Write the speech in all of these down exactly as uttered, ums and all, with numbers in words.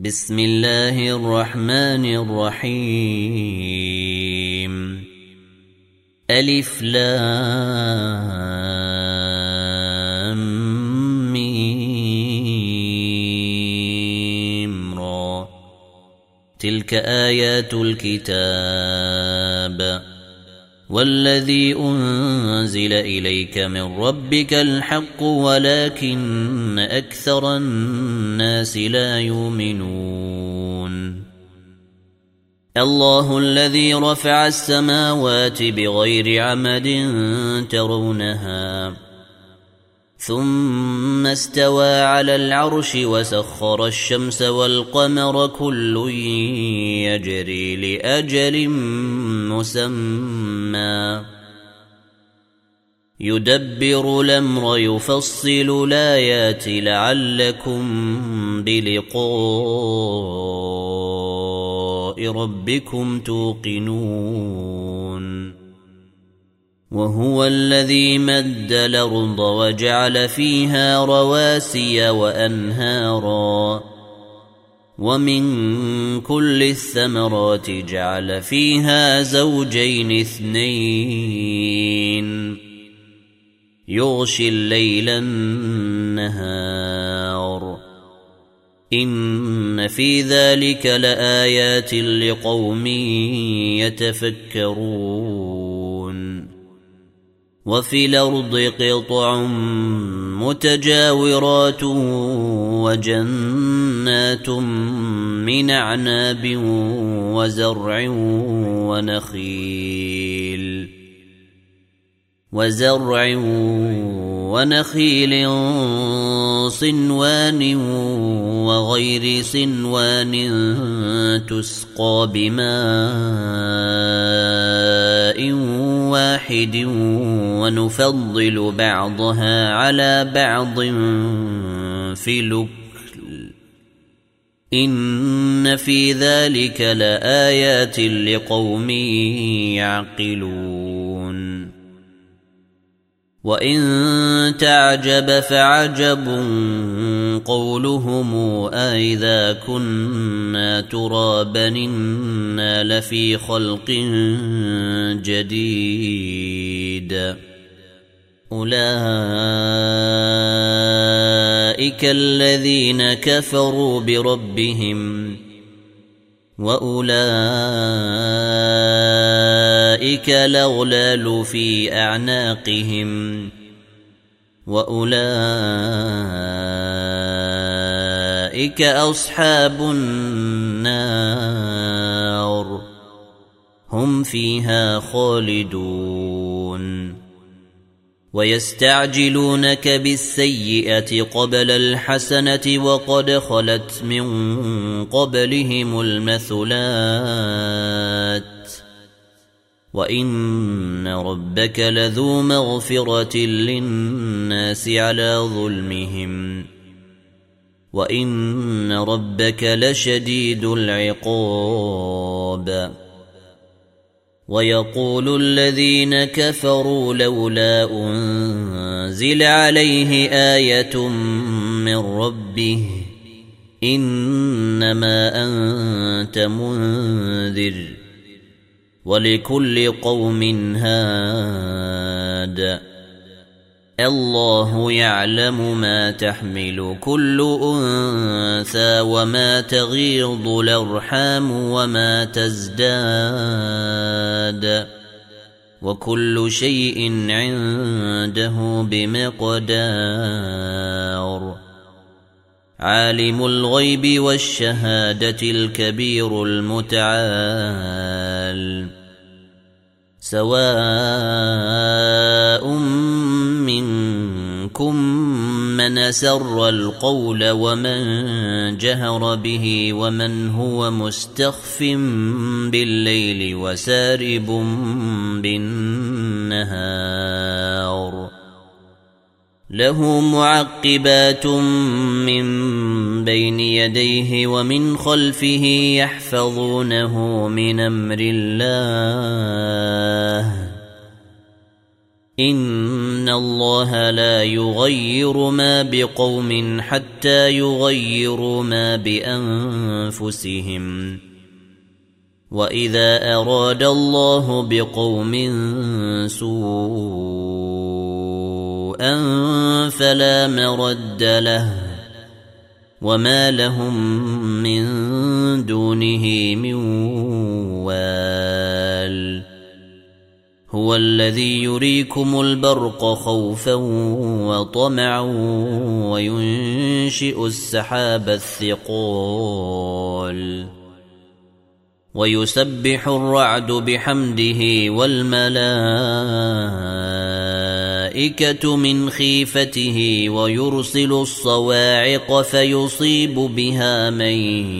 بسم الله الرحمن الرحيم. ألف لام ميم را. تلك آيات الكتاب والذي أنزل إليك من ربك الحق ولكن أكثر الناس لا يؤمنون. الله الذي رفع السماوات بغير عمد ترونها ثم استوى على العرش وسخر الشمس والقمر كل يجري لأجل مسمى يدبر الأمر يفصل الآيات لعلكم بلقاء ربكم توقنون. وهو الذي مد الأرض وجعل فيها رواسي وأنهارا ومن كل الثمرات جعل فيها زوجين اثنين يغشي الليل النهار إن في ذلك لآيات لقوم يتفكرون. وفي الأرض قطع متجاورات وجنات من أعناب وزرع ونخيل وزرع ونخيل صنوان وغير صنوان تسقى بماء واحد ونفضل بعضها على بعض في الأكل إن في ذلك لآيات لقوم يعقلون. وإن تعجب فعجب قولهم أإذا كنا ترابا إنا لفي خلق جديد أولئك الذين كفروا بربهم وأولئك الأغلال في أعناقهم وأولئك أصحاب النار هم فيها خالدون. ويستعجلونك بالسيئة قبل الحسنة وقد خلت من قبلهم المثلات وإن ربك لذو مغفرة للناس على ظلمهم وإن ربك لشديد العقاب. ويقول الذين كفروا لولا أنزل عليه آية من ربه إنما أنت منذر ولكل قوم هاد الله يعلم ما تحمل كل أنثى وما تغيض الأرحام وما تزداد وكل شيء عنده بمقدار. عالم الغيب والشهادة الكبير المتعال سواء منكم من أسر القول ومن جهر به ومن هو مستخف بالليل وسارب بالنهار له معقبات من بين يديه ومن خلفه يحفظونه من أمر الله إن الله لا يغير ما بقوم حتى يغيروا ما بأنفسهم وإذا أراد الله بقوم سوءا فلا مرد له وما لهم من دونه من وال هو الذي يريكم البرق خوفا وطمعا وينشئ السحاب الثقال ويسبح الرعد بحمده والملائكة من خيفته ويرسل الصواعق فيصيب بها من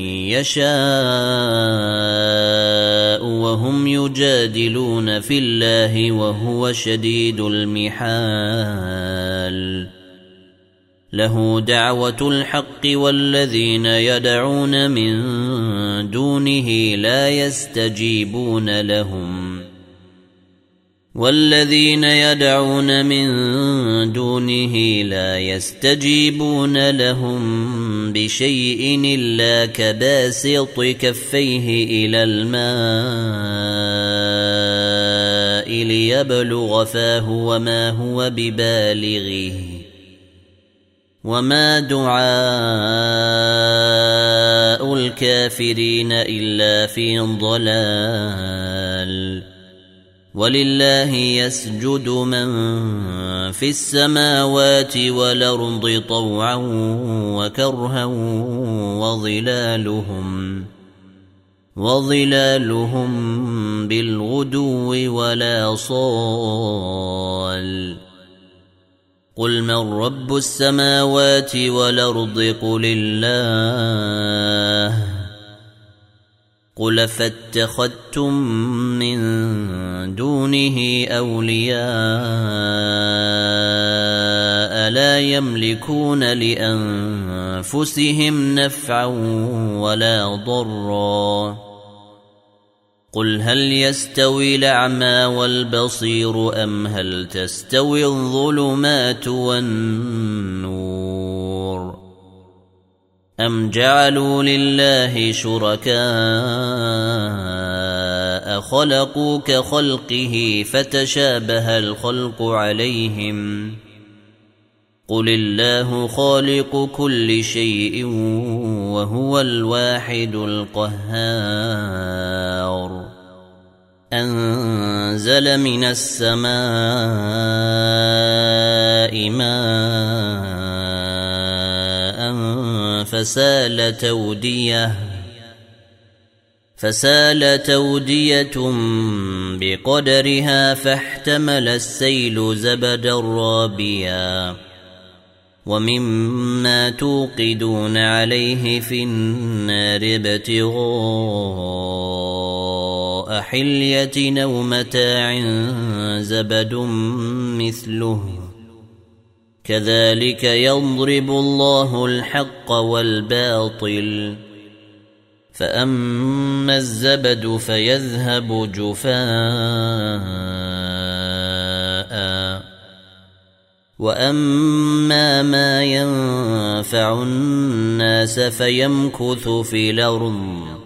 يشاء وهم يجادلون في الله وهو شديد المحال له دعوة الحق والذين يدعون من دونه لا يستجيبون لهم والذين يدعون من دونه لا يستجيبون لهم بشيء إلا كباسط كفيه إلى الماء ليبلغ فاه وما هو ببالغه وما دعاء الكافرين إلا في ضلال ولله يسجد من في السماوات والأرض طوعا وكرها وظلالهم وظلالهم بالغدو ولا صال قل من رب السماوات والأرض قل الله قل فاتخذتم من دونه أولياء لا يملكون لأنفسهم نفعا ولا ضرا قل هل يستوي الأعمى والبصير أم هل تستوي الظلمات والنور أم جعلوا لله شركاء خلقوا كخلقه فتشابه الخلق عليهم قل الله خالق كل شيء وهو الواحد القهار أنزل من السماء ماء فسال تودية فسال تودية بقدرها فاحتمل السيل زبدا رابيا ومما توقدون عليه في النار ابتغاء حلية أو متاع زبد مثله كذلك يضرب الله الحق والباطل فأما الزبد فيذهب جفاء وأما ما ينفع الناس فيمكث في الأرض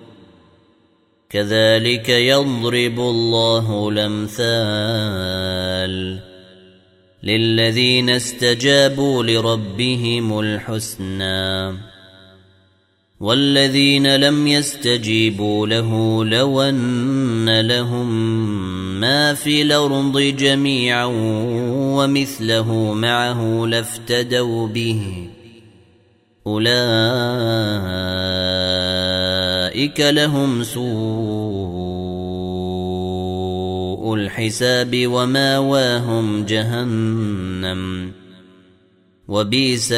كذلك يضرب الله الأمثال للذين استجابوا لربهم الحسنى والذين لم يستجيبوا له لو أن لهم ما في الأرض جميعا ومثله معه لافتدوا به أولئك لهم سوء الحساب وماواهم جهنم وبئس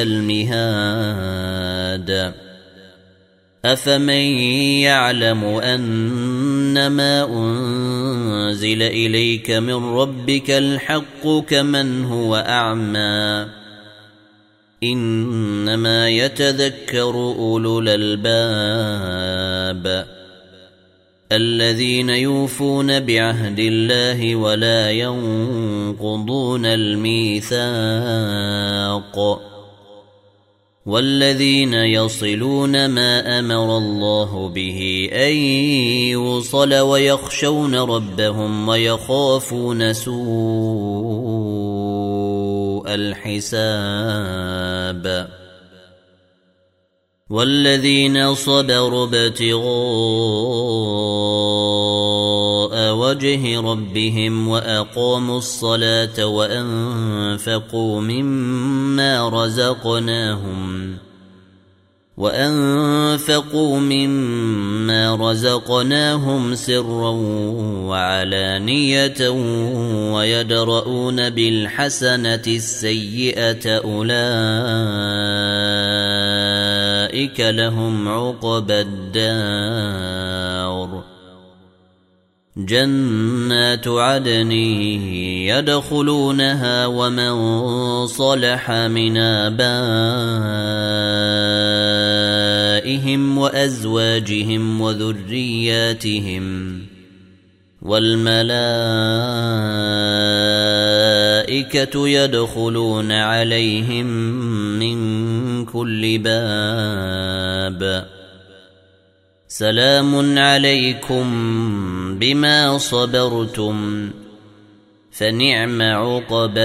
المهاد أفمن يعلم أنما أنزل إليك من ربك الحق كمن هو أعمى إنما يتذكر أولو الألباب الذين يوفون بعهد الله ولا ينقضون الميثاق والذين يصلون ما أمر الله به أن يوصل ويخشون ربهم ويخافون سوء الحساب والذين صبروا ابتغاء وجه ربهم وأقاموا الصلاة وأنفقوا مما رزقناهم وأنفقوا مما رزقناهم سرا وعلانية ويدرؤون بالحسنة السيئة أولئك لهم عقبى الدار جنات عدن يدخلونها ومن صلح من آبائهم وأزواجهم وذرياتهم والملائكة يدخلون عليهم من كل باب سلام عليكم بما صبرتم فنعم عقبى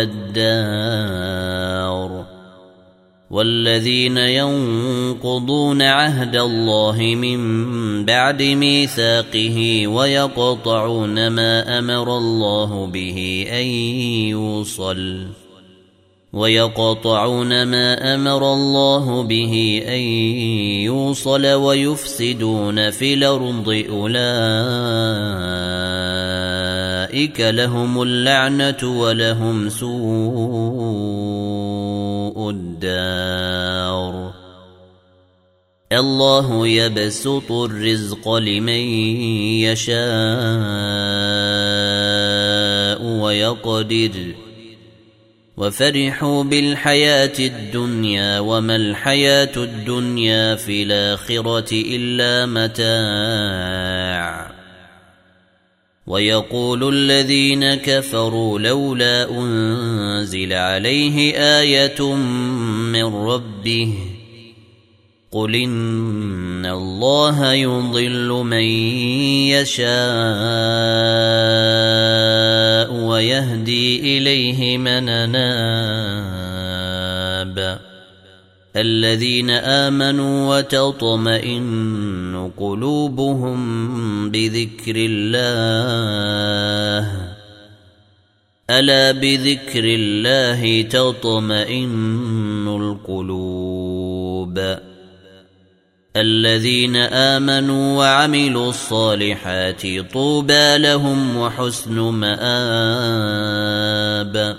الدار والذين ينقضون عهد الله من بعد ميثاقه ويقطعون ما أمر الله به أن يوصل ويقطعون ما أمر الله به أن يوصل ويفسدون في الأرض أولئك لهم اللعنة ولهم سوء الدار الله يبسط الرزق لمن يشاء ويقدر وفرحوا بالحياة الدنيا وما الحياة الدنيا في الآخرة إلا متاع ويقول الذين كفروا لولا أنزل عليه آية من ربه قل إن الله يضل من يشاء ويهدي إليه من أناب الذين آمنوا وتطمئن قلوبهم بذكر الله ألا بذكر الله تطمئن القلوب الذين آمنوا وعملوا الصالحات طوبى لهم وحسن مآب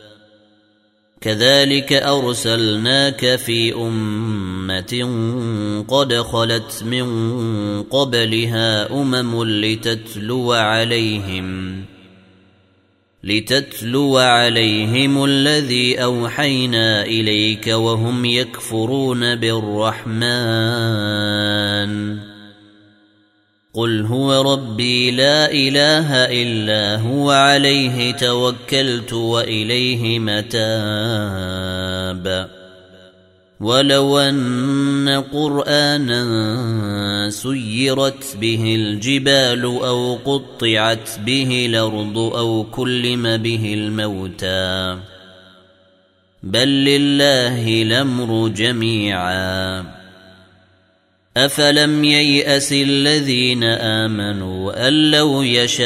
كذلك أرسلناك في أمة قد خلت من قبلها أمم لتتلو عليهم لتتلو عليهم الذي أوحينا إليك وهم يكفرون بالرحمن قل هو ربي لا إله إلا هو عليه توكلت وإليه متاب ولو أن قرآنا سيرت به الجبال أو قطعت به الأرض أو كلم به الموتى بل لله الأمر جميعا أفلم ييأس الذين آمنوا أن لو يشاء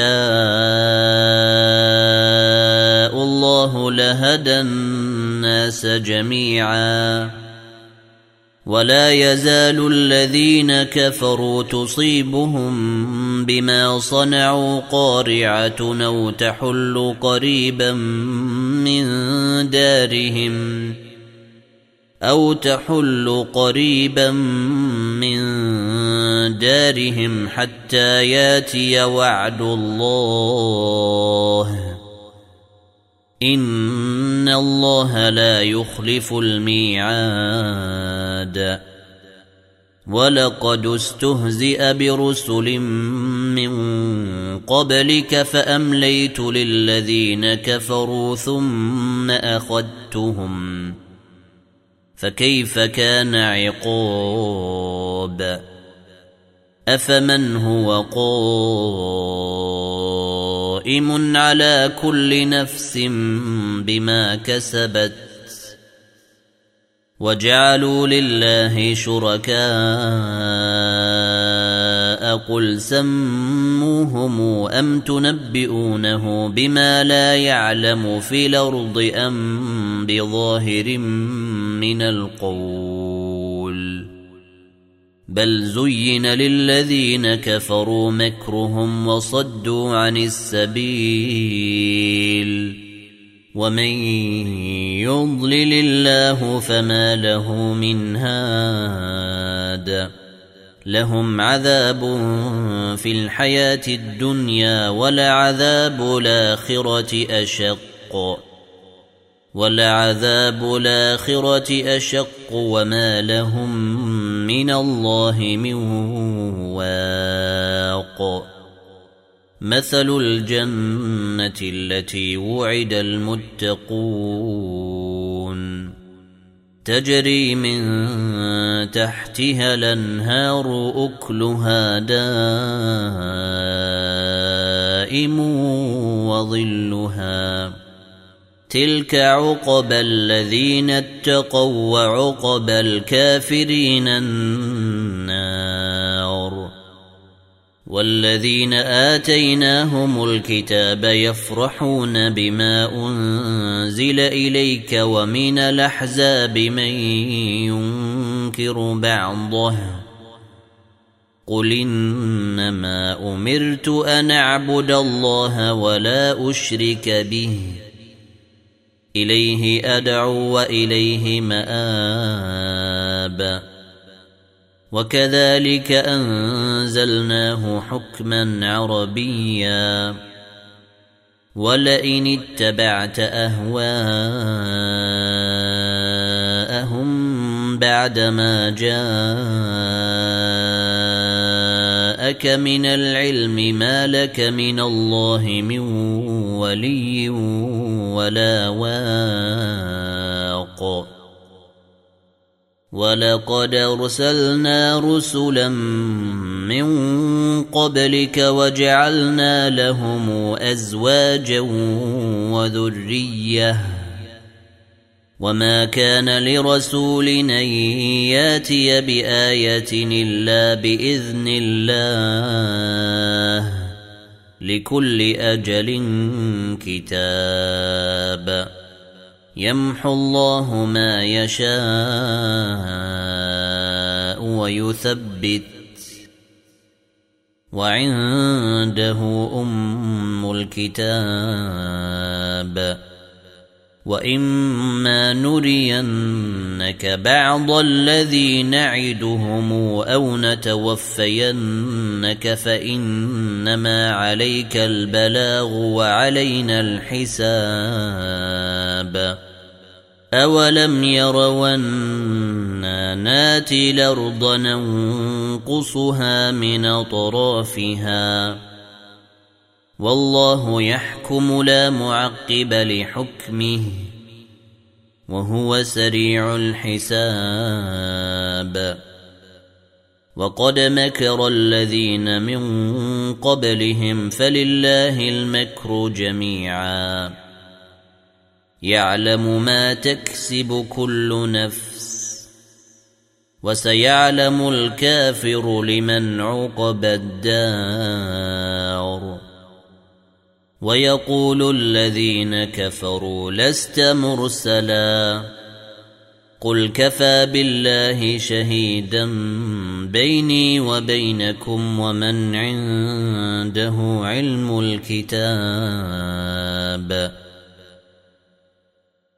الله لهدى الناس جميعا ولا يزال الذين كفروا تصيبهم بما صنعوا قارعة أو تحل قريبا من دارهم أو تحل قريبا من دارهم حتى ياتي وعد الله إن الله لا يخلف الميعاد ولقد استهزئ برسل من قبلك فأمليت للذين كفروا ثم أخذتهم فكيف كان عقاب أفمن هو قائم على كل نفس بما كسبت وجعلوا لله شركاء قل سموهم أم تنبئونه بما لا يعلم في الأرض أم بظاهر من القول بل زين للذين كفروا مكرهم وصدوا عن السبيل ومن يضلل الله فما له من هاد لهم عذاب في الحياة الدنيا ولعذاب الآخرة أشق ولعذاب الآخرة أشق وما لهم من الله من واق مثل الجنة التي وعد المتقون تجري من تحتها الأنهار أكلها دائم وظلها تلك عقبى الذين اتقوا وعقبى الكافرين النار والذين آتيناهم الكتاب يفرحون بما أنزل إليك ومن الأحزاب من ينكر بعضه قل إنما أمرت أن أعبد الله ولا أشرك به إليه أدعو وإليه مآب وكذلك أنزلناه حكما عربيا ولئن اتبعت أهواءهم بعدما جاءك من العلم ما لك من الله من ولي ولا واق ولقد أرسلنا رسلا من قبلك وجعلنا لهم أزواجا وذرية وما كان لرسول أن ياتي بآية إلا بإذن الله لكل أجل كتاب يمحو الله ما يشاء ويثبت وعنده أم الكتاب وإما نرينك بعض الذي نعدهم أو نتوفينك فإنما عليك البلاغ وعلينا الحساب أولم يروا أنا ناتي الأرض ننقصها من أطرافها والله يحكم لا معقب لحكمه وهو سريع الحساب وقد مكر الذين من قبلهم فلله المكر جميعا يعلم ما تكسب كل نفس وسيعلم الكافر لمن عقبى الدار ويقول الذين كفروا لست مرسلا قل كفى بالله شهيدا بيني وبينكم ومن عنده علم الكتاب